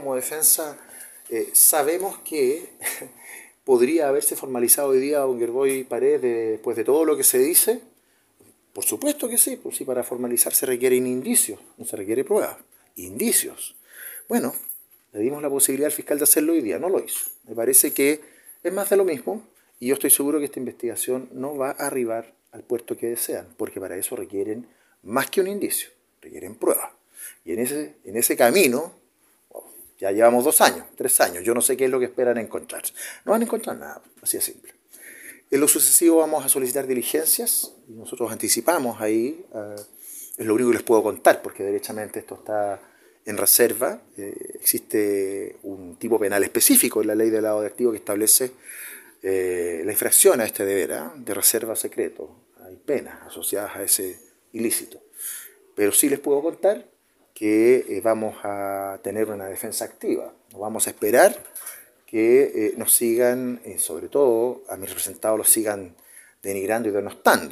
como defensa sabemos que podría haberse formalizado hoy día don Gerboy Paredes después de todo lo que se dice. Por supuesto que sí, pues sí, para formalizar se requieren indicios, no se requiere pruebas, indicios. Bueno, le dimos la posibilidad al fiscal de hacerlo hoy día, no lo hizo. Me parece que es más de lo mismo y yo estoy seguro que esta investigación no va a arribar al puerto que desean, porque para eso requieren más que un indicio, requieren pruebas. Y en ese camino, ya llevamos 2 años, 3 años, yo no sé qué es lo que esperan encontrar. No van a encontrar nada, así de simple. En lo sucesivo vamos a solicitar diligencias y nosotros anticipamos ahí, es lo único que les puedo contar porque derechamente esto está en reserva. Existe un tipo penal específico en la ley de lavado de activos que establece la infracción a este deber de reserva secreto. Hay penas asociadas a ese ilícito. Pero sí les puedo contar que vamos a tener una defensa activa. No vamos a esperar que nos sigan, sobre todo a mis representados los sigan denigrando y denostando.